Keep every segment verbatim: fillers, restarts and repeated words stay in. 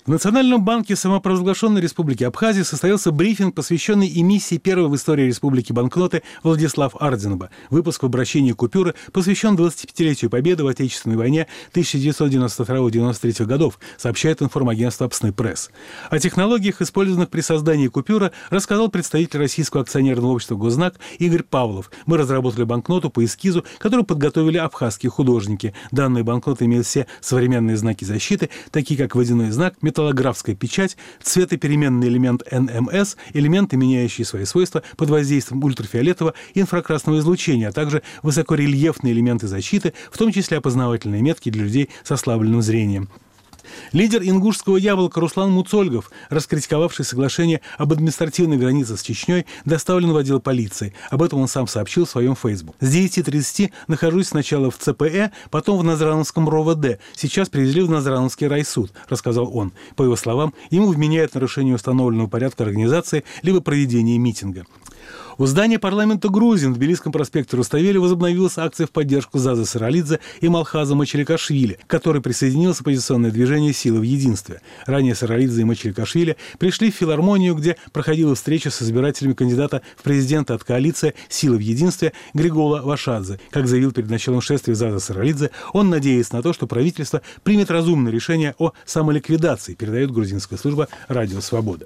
В Национальном банке самопровозглашенной Республики Абхазия состоялся брифинг, посвященный эмиссии первой в истории республики банкноты «Владислав Арденба». Выпуск в обращении купюры посвящен двадцатипятилетию Победы в Отечественной войне тысяча девятьсот девяносто второго — девяносто третьего годов, сообщает информагентство «Апсны Пресс». О технологиях, использованных при создании купюры, рассказал представитель Российского акционерного общества «Гознак» Игорь Павлов. Мы разработали банкноту по эскизу, которую подготовили абхазские художники. Данные банкноты имеют все современные знаки защиты, такие как водяной знак, металлографская печать, цветопеременный элемент эн эм эс, элементы, меняющие свои свойства под воздействием ультрафиолетового и инфракрасного излучения, а также высокорельефные элементы защиты, в том числе опознавательные метки для людей с ослабленным зрением. Лидер ингушского яблока Руслан Муцольгов, раскритиковавший соглашение об административной границе с Чечней, доставлен в отдел полиции. Об этом он сам сообщил в своем фейсбук. С девяти тридцати нахожусь сначала в цэ пэ э, потом в Назрановском ро вэ дэ. Сейчас привезли в Назрановский райсуд, рассказал он. По его словам, ему вменяют нарушение установленного порядка организации либо проведения митинга. У здания парламента Грузии на Тбилисском проспекте Руставели возобновилась акция в поддержку Зазы Саралидзе и Малхаза Мачеликашвили, к которой присоединилось оппозиционное движение «Сила в единстве». Ранее Саралидзе и Мачеликашвили пришли в филармонию, где проходила встреча с избирателями кандидата в президенты от коалиции «Сила в единстве» Григола Вашадзе. Как заявил перед началом шествия Заза Саралидзе, он надеется на то, что правительство примет разумное решение о самоликвидации, передает грузинская служба «Радио Свобода».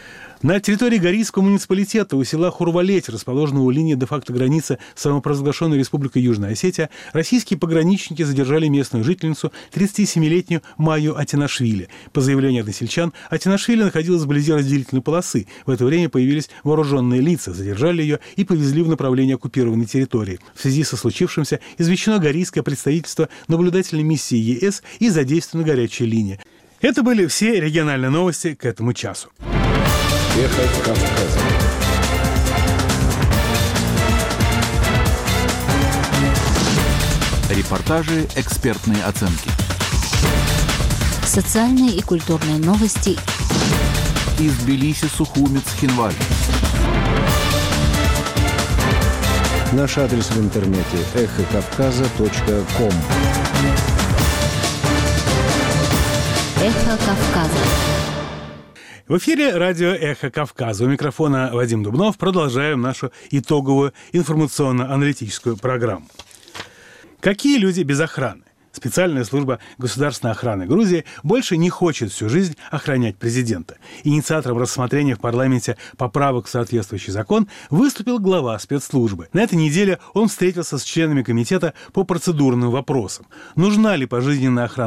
На территории Горийского муниципалитета у села Хурвалеть, расположенного у линии де-факто границы с самопровозглашенной Республикой Южная Осетия, российские пограничники задержали местную жительницу, тридцатисемилетнюю Майю Атинашвили. По заявлению односельчан, Атинашвили находилась вблизи разделительной полосы. В это время появились вооруженные лица, задержали ее и повезли в направлении оккупированной территории. В связи со случившимся извещено Горийское представительство наблюдательной миссии е эс и задействована горячая линия. Это были все региональные новости к этому часу. Эхо Кавказа. Репортажи, экспертные оценки. Социальные и культурные новости. Из Тбилиси, Сухуми, Цхинвали. Наш адрес в интернете эхо кавказа точка ком. Эхо Кавказа. В эфире радио «Эхо Кавказа». У микрофона Вадим Дубнов. Продолжаем нашу итоговую информационно-аналитическую программу. Какие люди без охраны? Специальная служба государственной охраны Грузии больше не хочет всю жизнь охранять президента. Инициатором рассмотрения в парламенте поправок в соответствующий закон выступил глава спецслужбы. На этой неделе он встретился с членами комитета по процедурным вопросам. Нужна ли пожизненная охрана